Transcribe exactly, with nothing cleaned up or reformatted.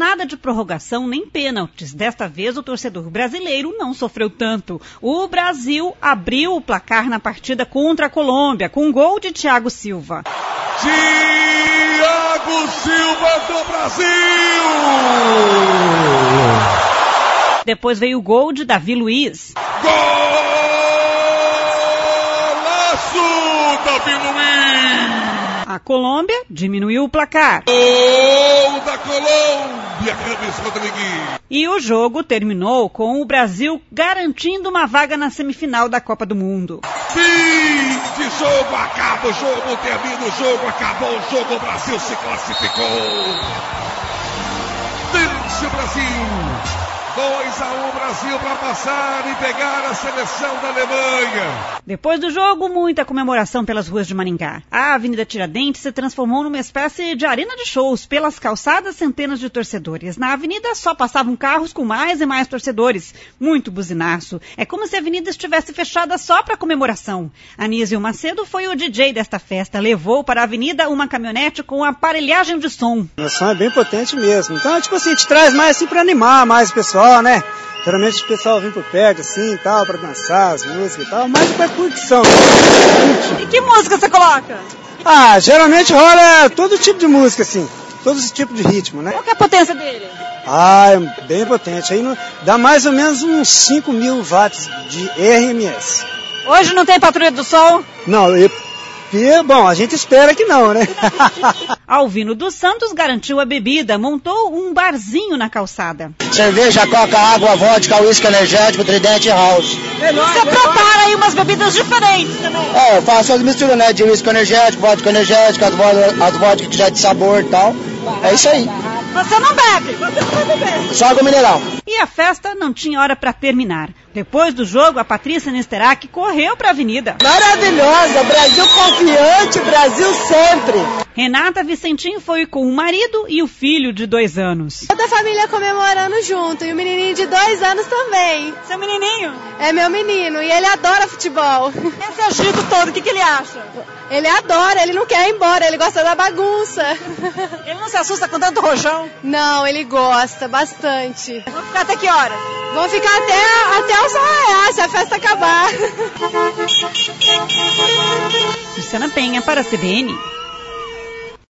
nada de prorrogação nem pênaltis. Desta vez, o torcedor brasileiro não sofreu tanto. O Brasil abriu o placar na partida contra a Colômbia, com um gol de Thiago Silva. Thiago Silva do Brasil! Depois veio o gol de Davi Luiz. Golaço, Davi Luiz! A Colômbia diminuiu o placar. Gol da Colômbia, James Rodrigues! E o jogo terminou com o Brasil garantindo uma vaga na semifinal da Copa do Mundo. Fim de jogo, acaba o jogo, termina o jogo, acabou o jogo, o Brasil se classificou. Vence o Brasil. dois a um Brasil para passar e pegar a seleção da Alemanha. Depois do jogo, muita comemoração pelas ruas de Maringá. A Avenida Tiradentes se transformou numa espécie de arena de shows. Pelas calçadas, centenas de torcedores. Na avenida só passavam carros com mais e mais torcedores. Muito buzinaço. É como se a avenida estivesse fechada só para comemoração. Anísio Macedo foi o D J desta festa. Levou para a avenida uma caminhonete com aparelhagem de som. O som é bem potente mesmo. Então, tipo assim, a gente traz mais assim para animar mais o pessoal, né? Geralmente o pessoal vem por perto, assim, e tal, pra dançar as músicas e tal, mas pra curtição. E que música você coloca? Ah, geralmente rola todo tipo de música, assim, todo esse tipo de ritmo, né? Qual que é a potência dele? Ah, é bem potente. Aí no, dá mais ou menos uns cinco mil watts de R M S. Hoje não tem patrulha do som? Não, eu... E, bom, a gente espera que não, né? Alvino dos Santos garantiu a bebida, montou um barzinho na calçada. Cerveja, coca, água, vodka, uísque energético, tridente house. Você prepara aí umas bebidas diferentes também? É, eu faço as misturas, né, de uísque energético, vodka energética, as vodkas as vodka que já é de sabor e tal. É isso aí. Você não bebe, você não vai beber. Só água mineral. E a festa não tinha hora para terminar. Depois do jogo, a Patrícia Nesterac correu para a avenida. Maravilhosa, Brasil confiante, Brasil sempre. Renata Vicentim foi com o marido e o filho de dois anos. Toda a família comemorando junto, e o menininho de dois anos também. Seu menininho? É meu menino, e ele adora futebol. Esse agito todo, o que, que ele acha? Ele adora, ele não quer ir embora, ele gosta da bagunça. Ele não se assusta com tanto rojão? Não, ele gosta bastante. Vamos ficar até que horas? Vamos ficar até, até o sol raiar, se a festa acabar. Luciana Penha para a C B N.